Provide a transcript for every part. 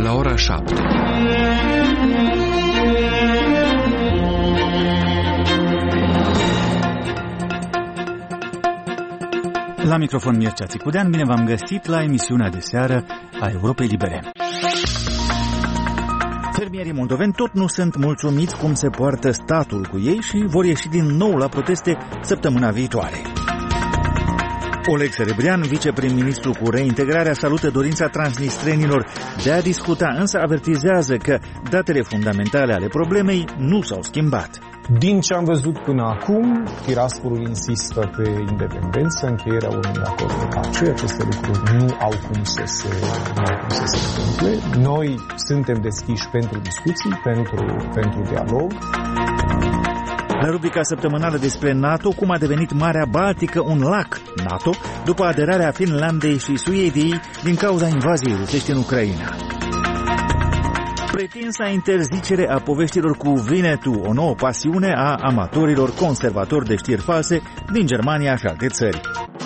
la ora 7. La microfon Mircea Țicudean, bine v-am găsit la emisiunea de seară a Europei Libere. Fermierii moldoveni tot nu sunt mulțumiți cum se poartă statul cu ei și vor ieși din nou la proteste săptămâna viitoare. Oleg Serebrian, viceprim-ministru cu reintegrarea, salută dorința transnistrenilor de a discuta, însă avertizează că datele fundamentale ale problemei nu s-au schimbat. Din ce am văzut până acum, Tiraspoliul insistă pe independență, încheierea unui acord de pace. Aceste lucruri nu au cum să se întâmple. Noi suntem deschiși pentru discuții, pentru dialog. La rubrica săptămânală despre NATO, cum a devenit Marea Baltică un lac NATO după aderarea Finlandei și Suediei din cauza invaziei rusești în Ucraina. Pretinsa interzicere a poveștilor cu Winnetou, o nouă pasiune a amatorilor conservatori de știri false din Germania și alte țări.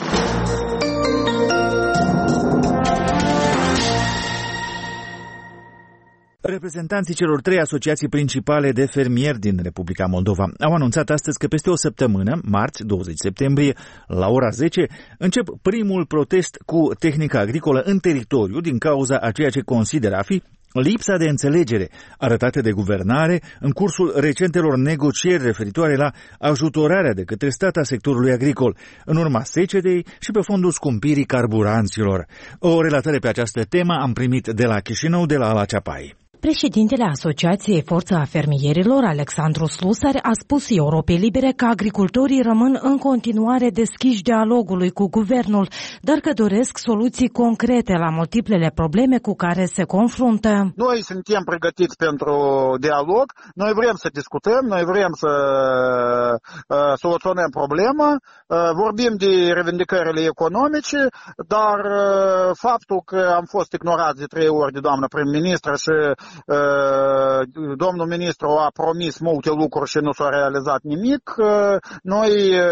Reprezentanții celor 3 asociații principale de fermieri din Republica Moldova au anunțat astăzi că peste o săptămână, marți 20 septembrie, la ora 10, încep primul protest cu tehnica agricolă în teritoriu din cauza a ceea ce consideră a fi lipsa de înțelegere arătată de guvernare în cursul recentelor negocieri referitoare la ajutorarea de către stat a sectorului agricol, în urma secetei și pe fondul scumpirii carburanților. O relatare pe această temă am primit de la Chișinău, de la Ala Ceapai. Președintele Asociației Forța a Fermierilor, Alexandru Slusari, a spus Europei Libere că agricultorii rămân în continuare deschiși dialogului cu guvernul, dar că doresc soluții concrete la multiplele probleme cu care se confruntă. Noi suntem pregătiți pentru dialog, noi vrem să discutăm, noi vrem să soluționăm problema, vorbim de revendicările economice, dar faptul că am fost ignorați de 3 ori de doamna prim-ministră și domnul ministru a promis multe lucruri și nu s-a realizat nimic, noi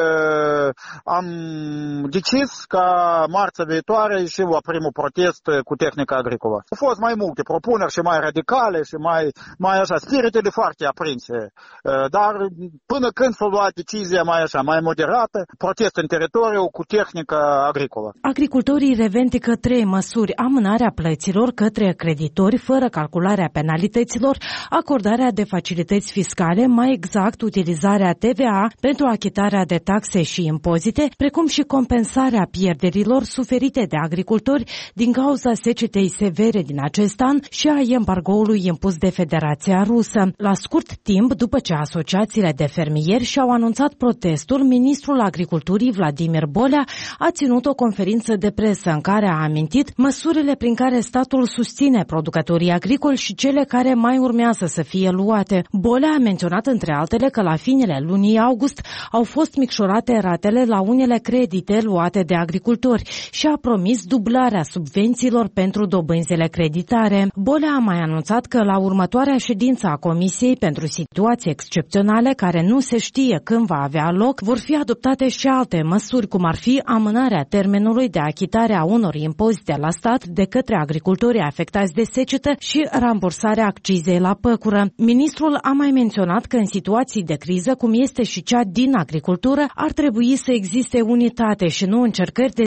am decis ca marțea viitoare ieșim la primul protest cu tehnica agricolă. Au fost mai multe propuneri și mai radicale și mai așa, spiritele foarte aprinse, dar până când s-a luat decizia mai moderată, protest în teritoriu cu tehnica agricolă. Agricultorii revendică 3 măsuri: amânarea plăților către creditori fără calcularea penalităților, acordarea de facilități fiscale, mai exact utilizarea TVA pentru achitarea de taxe și impozite, precum și compensarea pierderilor suferite de agricultori din cauza secetei severe din acest an și a embargoului impus de Federația Rusă. La scurt timp, după ce asociațiile de fermieri și-au anunțat protestul, ministrul Agriculturii Vladimir Bolea a ținut o conferință de presă în care a amintit măsurile prin care statul susține producătorii agricoli și cele care mai urmează să fie luate. Bolea a menționat între altele că la finele lunii august au fost micșorate ratele la unele credite luate de agricultori și a promis dublarea subvențiilor pentru dobânzile creditare. Bolea a mai anunțat că la următoarea ședință a Comisiei pentru Situații Excepționale, care nu se știe când va avea loc, vor fi adoptate și alte măsuri, cum ar fi amânarea termenului de achitare a unor impozite la stat de către agricultorii afectați de secetă și rambursarea accizei la păcură. Ministrul a mai menționat că în situații de criză, cum este și cea din agricultură, ar trebui să existe unitate și nu încercări de